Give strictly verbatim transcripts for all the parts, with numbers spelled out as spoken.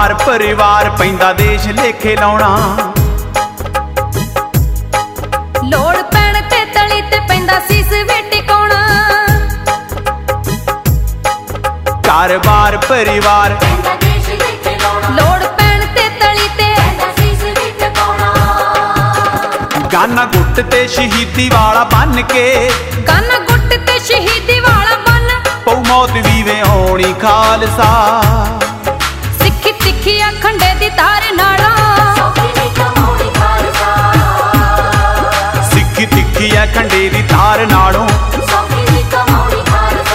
बार परिवार पैंदा देश लेखे लाउणा। लोड़ पैण ते तली ते पैंदा सीस वे टिकाउणा। घर बार परिवार पैंदा देश लेखे लाउणा। लोड़ पैण ते तली ते पैंदा सीस वे टिकाउणा। गाना गुट ते शहीदी वाला बन के, गाना गुट ते शहीदी वाला बन, पौ मौत भी वे होनी खालसा। सिक्खी तिखी अखंडे दी तार नालों, सौखी नी कमाउणी खालसा। सिक्खी तिखी अखंडे दी तार नालों, सौखी नी कमाउणी खालसा।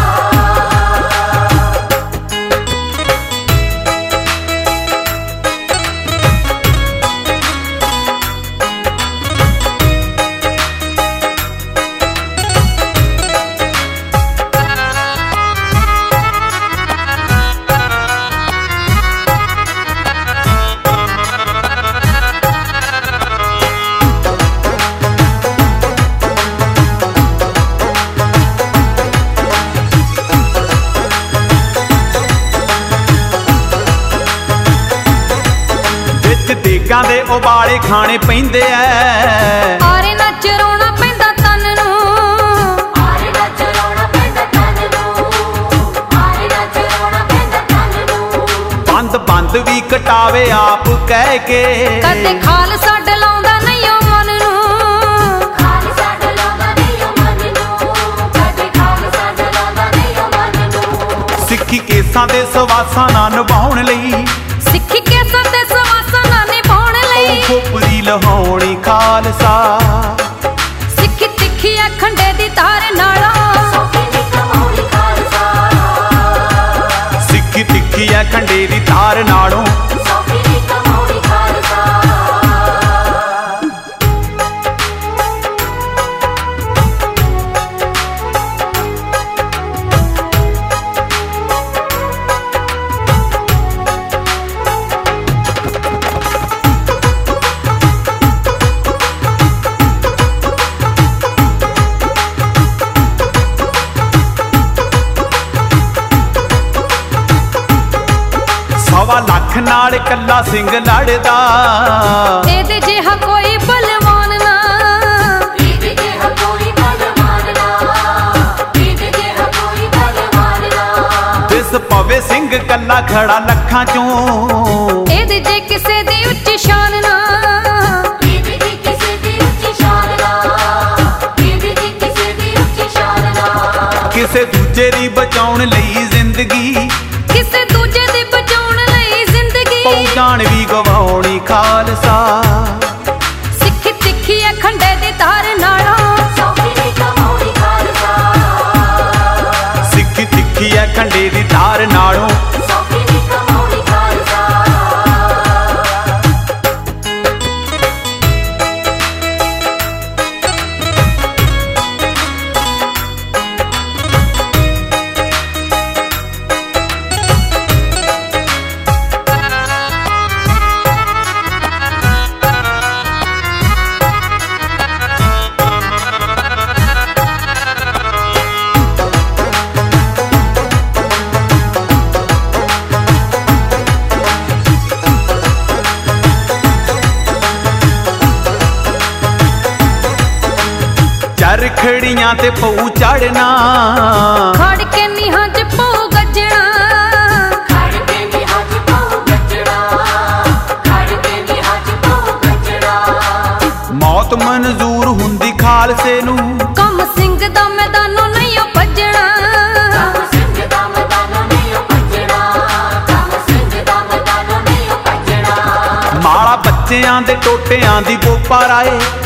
देगां दे उबाले खाने पैंदे ऐ। आरे नच रोना पैंदा तन नूं, आरे नच रोना पैंदा तन नूं। आरे नच रोना पैंदा तन नूं। बंद बंद भी कटावे आप कह के, कदे खालसा डलाउंदा नहीं ओ मन नूं। खालसा डलाउंदा नहीं ओ मन नूं। कदे खालसा डलाउंदा नहीं ओ मन नूं। सिੱਖੀ केसां दे सवासां ना निभाउण लई, सिक्खी केसां ते सवासां ना निभाउण लई, खोपरी लहाउणी खालसा। सिक्खी तिखी अखंडे दी तार नालों, सौखी नी कमाउणी खालसा। सिक्खी तिखी अखंडे दी तार नालों, सौखी नी कमाउणी खालसा। सवा लख नाल कल्ला सिंह लड़दा, एदे जिहा कोई बलवान ना। इहदे जिहा कोई बलवान ना। इहदे जिहा कोई बलवान ना। दिस पवे सिंह कल्ला खड़ा लखां चों, एदे जे किसे दी उच्ची शान ना। इहदे जी किसे दी उच्ची शान ना। इहदे जी किसे दी उच्ची शान ना। किसे दूजे दी बचाउण लई जिंदगी, किसे दूजे दी बचाउण लई जिंदगी, पौ जान भी गवाउणी खालसा। सिक्खी तिखी अखंडे दी तार नालों, सौखी नी कमाउणी खालसा। सिक्खी तिखी अखंडे दी तार नालों, सौखी नी कमाउणी खालसा। चरखड़ियां ते पऊ चढ़ना, खड़ के नीहां च पऊ गजणा। खड़ के नीहां च पऊ गजणा। खड़ के नीहां च पऊ गजणा। मौत मंजूर हुंदी खालसे नूं, कम सिंह दा मैदानों नहीं ओ भजणा। कम सिंह दा मैदानों नहीं ओ भजणा। कम सिंह दा मैदानों नहीं ओ भजणा। माला बच्चियां दे टोटियां दी बोपा राए,